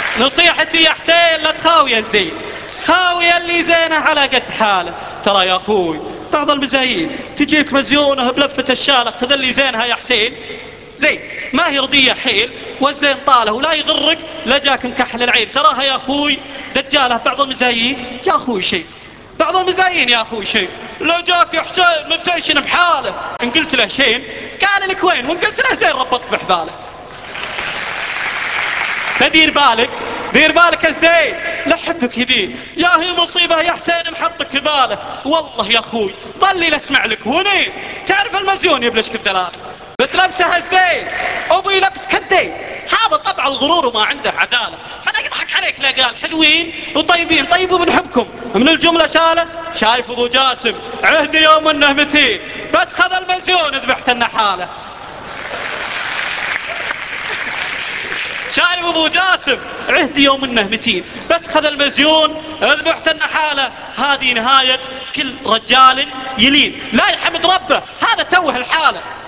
نصيحتي يا حسين لا تخاوي الزين، خاوي اللي زينه على قد حاله. ترى يا اخوي بعض المزايين تجيك مزيونه بلفة الشالة، خذ اللي زينها يا حسين زين، ما هي رضية حيل والزين طاله ولا يغرك لا جاك مكحل العين. تراها يا اخوي دجاله بعض المزايين يا اخوي شيء، بعض المزايين يا اخوي شيء. لو جاك يا حسين متنشن بحاله ان قلت له شين قال لك وين، وان قلت له زين ربطك بحباله. فدير بالك، دير بالك الزين لحبك يبيه، يا هي مصيبة يا حسين محطك في باله. والله يا اخوي ظلي لاسمع لك ونين، تعرف المزيون يبلشك بدلال بتلبسها الزين ابو يلبس كدين. هذا طبع الغرور وما عنده عدالة، فلا يضحك عليك لا قال حلوين وطيبين طيب وبنحبكم من الجملة شالة. شايف ابو جاسم عهدي يوم انه متين، بس خذ المزيون ذبحت النحالة. شايف ابو جاسم عهدي يوم انه متين، بس خذ المزيون ذبحت النحالة. هذه نهاية كل رجال يلين لا يحمد ربه، هذا توه الحالة.